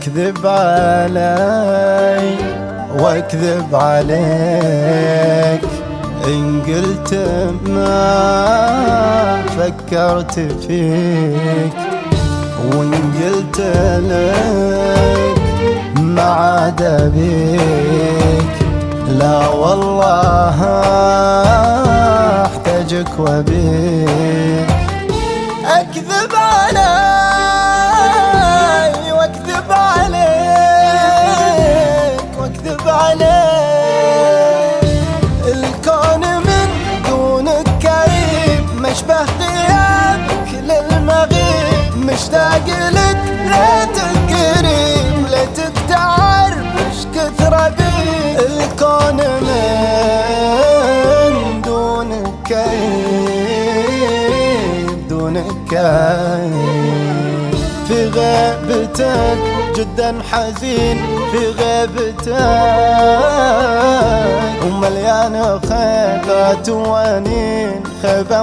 تكذب علي واكذب عليك، إن قلت ما فكرت فيك، وإن قلت لك ما عاد بيك. لا والله احتاجك وبيك. اكذب علي واكذب عليك واكذب عليك، الكون من دونك كئيب، مشبه غيابك للمغيب، مشتاق لك ليتك قريب، ليتك تعرف ايش كثر بيك. الكون من دونك كئيب، دونك كئيب، في غيبتك جدا حزين، في غيبتك ومليان خيبات وانين، خيبة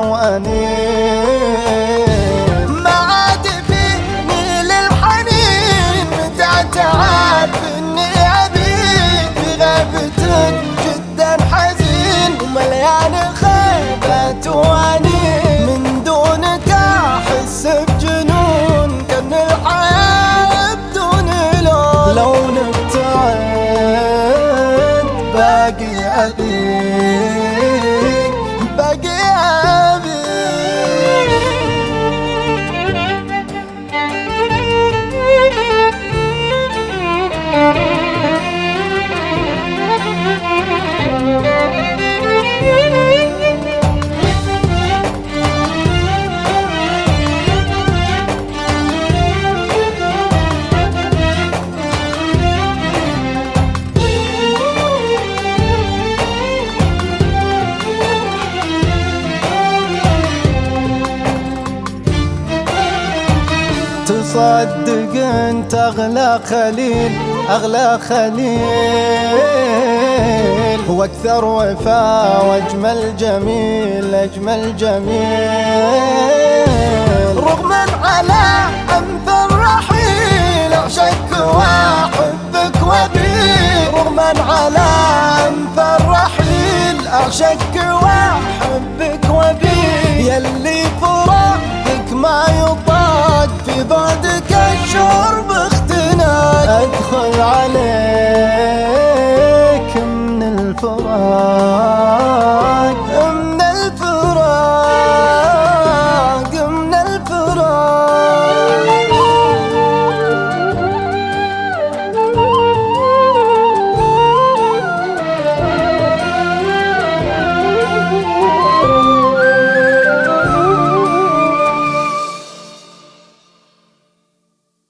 وانين. ما عاد فيني للحنين، متى تعرف اني ابيك، في غيبتك جدا حزين ومليان خيبات وانين. من دونك احس بجنون، كأن الحياة بدون لون، لو نبتعد باقي أبيك، باقي أبيك. تصدق انت اغلى خليل، اغلى خليل، واكثر وفاء واجمل جميل، اجمل جميل. رغما على انف الرحيل اعشق واحبك وبيك، رغما على انف الرحيل اعشق واحبك وبيك. يلي فراقك ما يطاق، في بعدك الشرب اختناق، ادخل عليك من الفراق